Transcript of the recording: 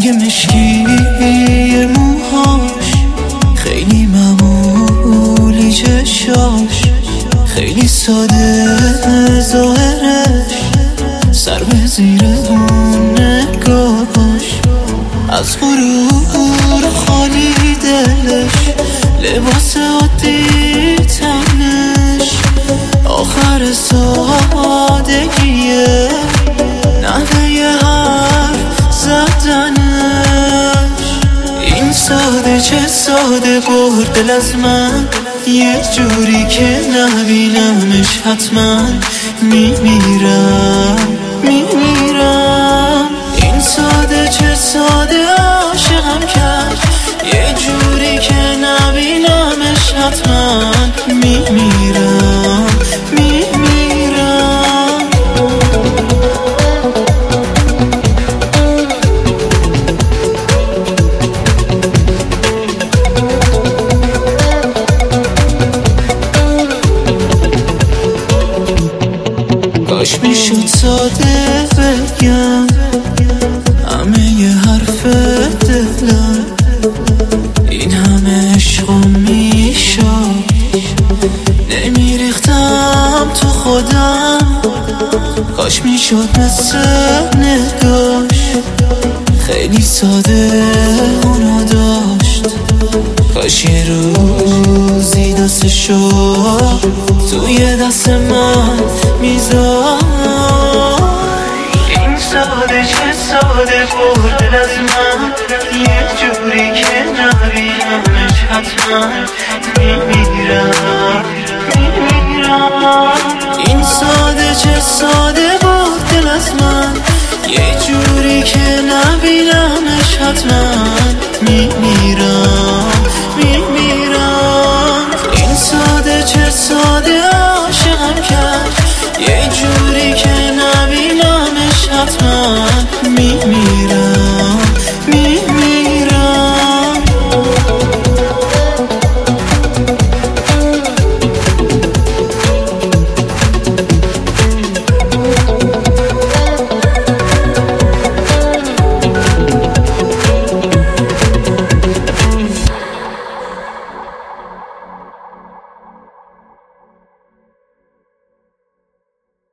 رنگ مشکی موهاش، خیلی معمولی چشاش، خیلی ساده ظاهرش، سر به زیر اون نگاهش، از غرور خالی دلش، لباس عادی تنش، آخر سادگیه، نحوه حرف زدنش. این ساده چه ساده برد دل از من، یه جوری که نبینمش حتما میمیرم. این ساده چه ساده عاشقم کرد، یه جوری که نبینمش حتما میمیرم. کاش میشد ساده بگم همه ی حرف دلم، این همه عشقم میشد، نمیریختم تو خودم. کاش میشد مثل نگاش، خیلی ساده اونو داشت. کاش یه روزی دستشو توی دست من میذاشت. این ساده چه ساده برد دل از من، یه جوری که نبینمش حتما میمیرم. این ساده چه ساده برد دل از من، یه جوری که نبینمش حتما میمیرم. این ساده چه ساده